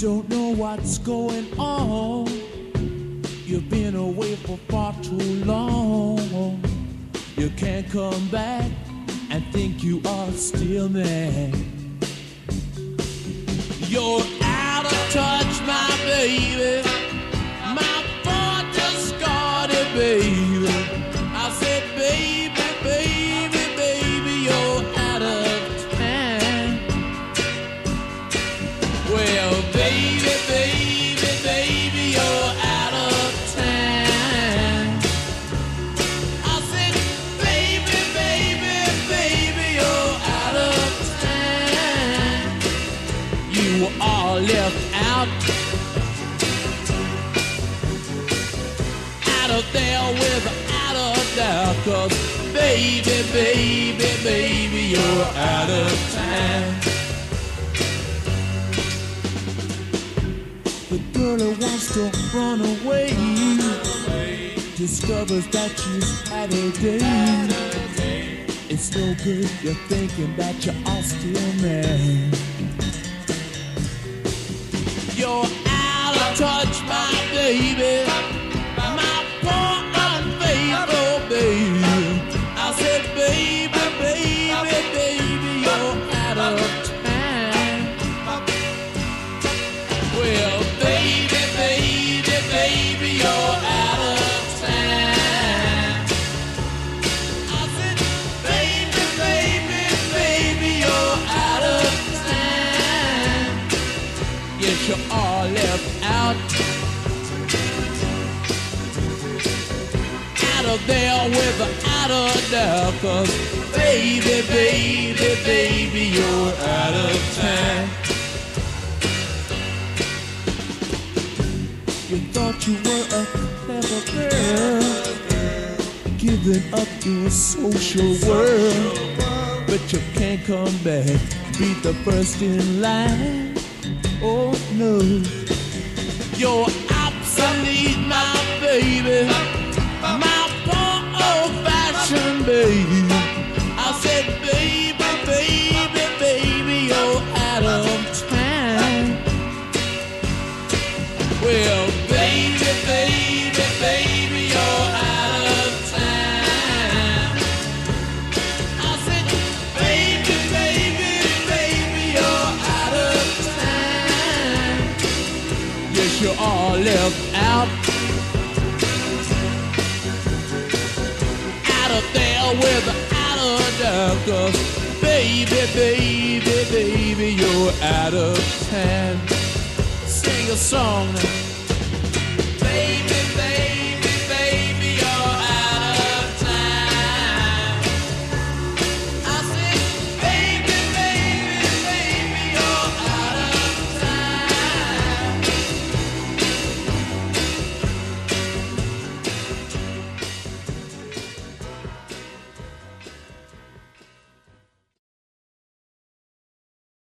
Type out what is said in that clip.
don't know what's going on. You've been away for far too long. You can't come back and think you are still there. You're out of touch, my baby. My boy just got it, baby. I said, baby, baby, baby, you're out of time. Well, baby, baby, baby, you're out of time. I said, baby, baby, baby, you're out of time. You are left out of there without a doubt. 'Cause baby, baby, baby, you're out of time. The girl who wants to run away discovers that she's had a day. It's no good, you're thinking that you are still mad. You're out of touch, my baby. My poor unfaithful baby. I said, baby, baby, baby, you're out of time. Well, baby, baby, baby, you're out of time. I said, baby, baby, baby, you're out of time. Yes, you are left out. Out of there without a doubt. 'Cause baby, baby, baby, you're out of time. You thought you were a clever girl, giving up your social world, but you can't come back, be the first in line. Oh no, you're obsolete, my baby. My poor old-fashioned baby. I said, baby, baby, baby, you're out of time. Well, baby, baby, baby, you're out of time. I said, baby, baby, baby, you're out of time. Yes, you are left out. There without a doubt. 'Cause baby, baby, baby, you're out of time. Sing a song now.